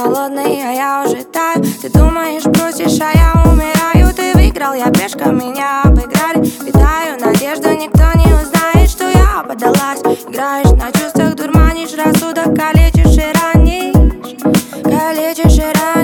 холодный, а я уже таю. Ты думаешь, бросишь, а я умираю. Ты выиграл, я пешка, меня обыграли. Питаю надежду, никто не узнает, что я подалась. Играешь на чувствах, дурманишь рассудок, калечишь и ранишь. Калечишь и ранишь.